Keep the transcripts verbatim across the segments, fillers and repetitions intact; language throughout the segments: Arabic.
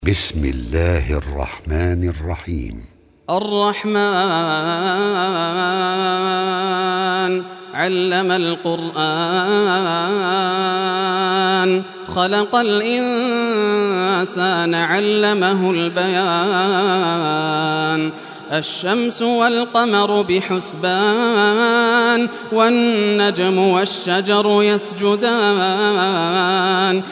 بسم الله الرحمن الرحيم. الرحمن علم القرآن خلق الإنسان علمه البيان الشمس والقمر بحسبان والنجم والشجر يسجدان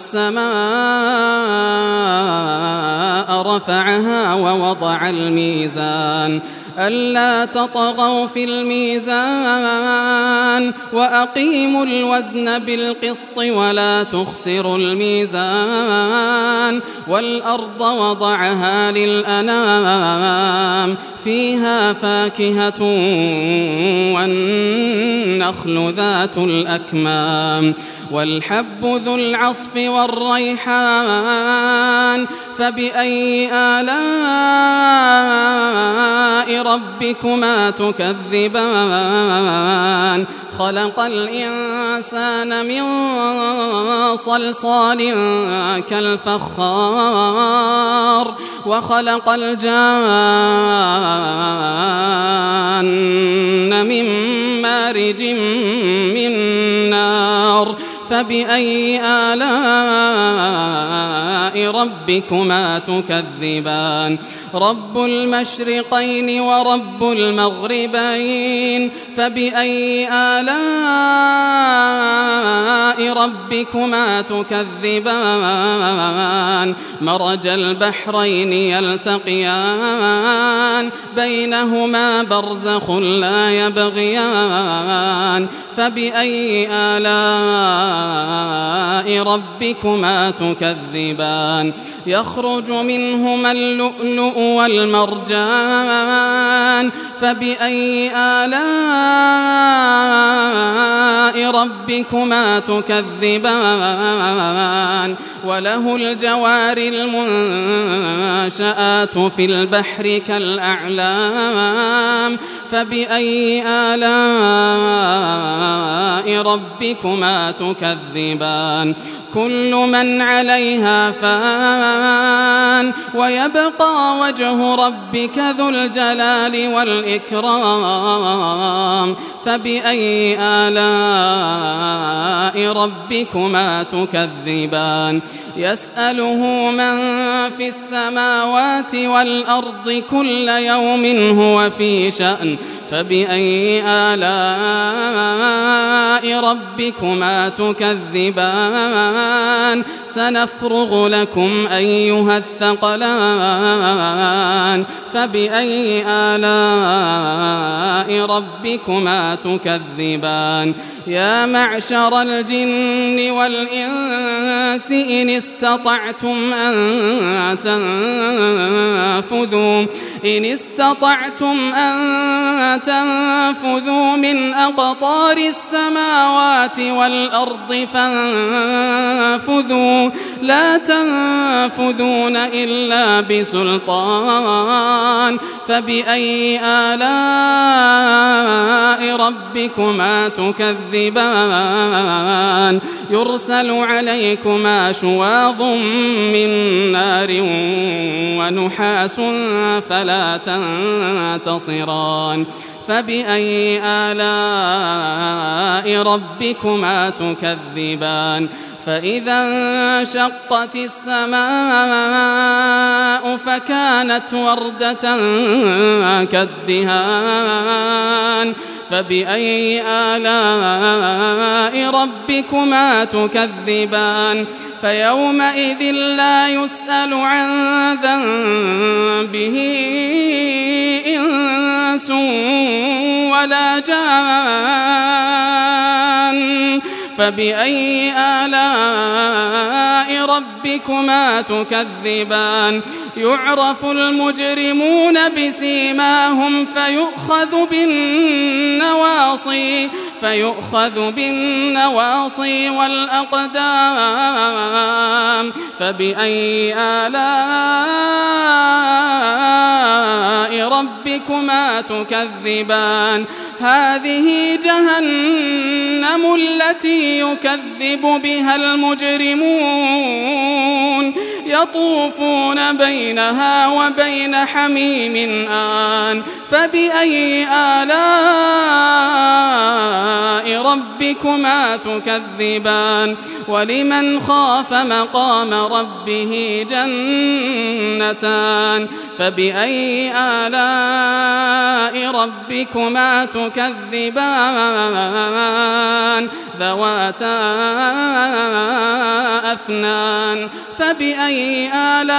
والسماء رفعها ووضع الميزان ألا تطغوا في الميزان وأقيموا الوزن بالقسط ولا تخسروا الميزان والأرض وضعها للأنام فيها فاكهة والنخل ذات الأكمام والحب ذو العصف والريحان فبأي آلاء ربكما تكذبان خلق الإنسان من صلصال كالفخار وخلق الجان من مارج من نار فبأي آلاء ربكما تكذبان رب المشرقين ورب المغربين فبأي آلاء ربكما تكذبان مرج البحرين يلتقيان بينهما برزخ لا يبغيان فبأي آلاء ربكما تكذبان يخرج منهما اللؤلؤ والمرجان فبأي آلاء ربكما تكذبان وله الجوار المنشآت في البحر كالأعلام فبأي آلاء ربكما تكذبان كل من عليها فان ويبقى وجه ربك ذو الجلال والإكرام فبأي آلاء ربكما تكذبان يسأله من في السماوات والأرض كل يوم هو في شأن فبأي آلاء ربكما تكذبان سنفرغ لكم أيها الثقلان فبأي آلاء ربكما تكذبان يا معشر الجن والإنس إن استطعتم أن تنفذوا إن استطعتم أن تنفذوا من أقطار السماوات والأرض فانفذوا لا تنفذون إلا بسلطان فبأي آلاء ربكما تكذبان يرسل عليكما شواظ من نار ونحاس فلا تنتصران فبأي آلاء ربكما تكذبان فإذا انشقت السماء فكانت وردة كالدهان فبأي آلاء ربكما تكذبان فيومئذ لا يسأل عن ذنبه إنس ولا جان فبأي آلاء ربكما تكذبان يعرف المجرمون بسيماهم فيؤخذ بالنواصي فيؤخذ بالنواصي والأقدام فبأي آلاء ربكما تكذبان هذه جهنم التي يكذب بها المجرمون يطوفون بينها وبين حميم آن فبأي آلاء ربكما تكذبان ولمن خاف مقام ربه جنتان فبأي آلاء ربكما تكذبان ذواتا أفنان فبأي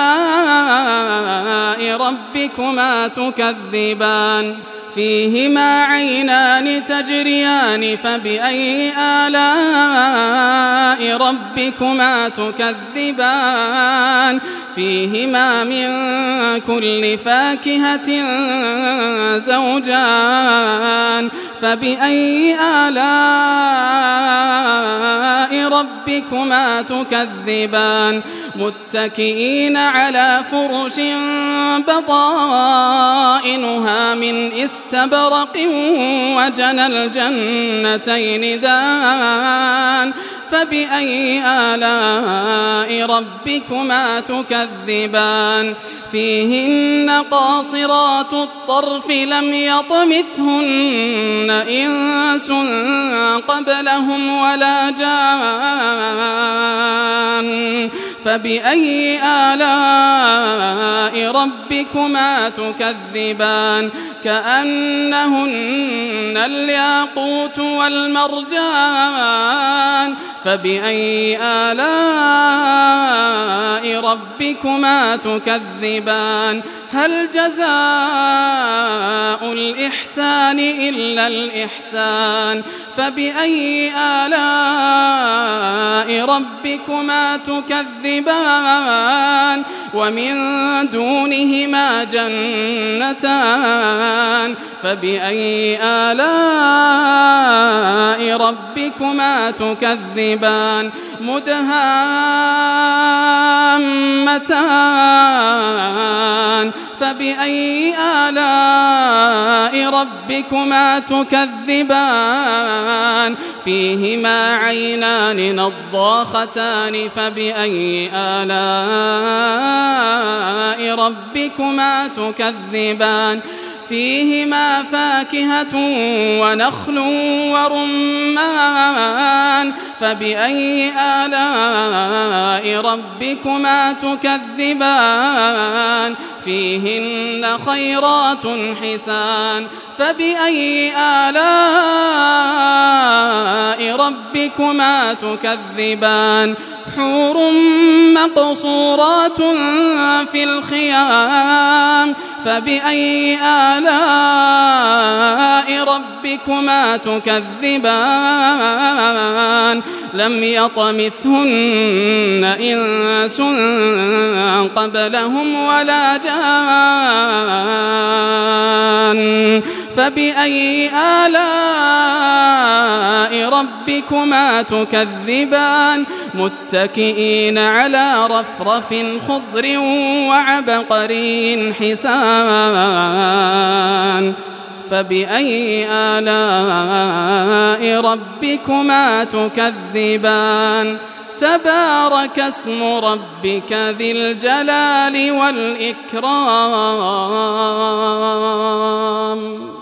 آلاء ربكما تكذبان فيهما عينان تجريان فبأي آلاء ربكما تكذبان فيهما من كل فاكهة زوجان فبأي آلاء ربكما تكذبان متكئين على فرش بطائنها من استبرق وجنى الجنتين دان فبأي آلاء ربكما تكذبان فيهن قاصرات الطرف لم يطمثهن إنس قبلهم ولا جان فبأي آلاء ربكما تكذبان كأنهن الياقوت والمرجان فبأي آلاء ربكما تكذبان هل جزاء الإحسان إلا الإحسان فبأي آلاء ربكما تكذبان ومن دونهما جنتان فبأي آلاء ربكما تكذبان مدهامتان فبأي آلاء ربكما تكذبان فيهما عينان نضاختان فبأي آلاء ربكما تكذبان فيهما فاكهة ونخل ورمان فبأي آلاء ربكما تكذبان فيهن خيرات حسان فبأي آلاء ربكما تكذبان حور مقصورات في الخيام فبأي آلاء ربكما تكذبان لم يطمثهن إنس قبلهم ولا جان فبأي آلاء ربكما تكذبان متكئين على رفرف خضر وعبقري حسان فبأي آلاء ربكما تكذبان تبارك اسم ربك ذي الجلال والإكرام.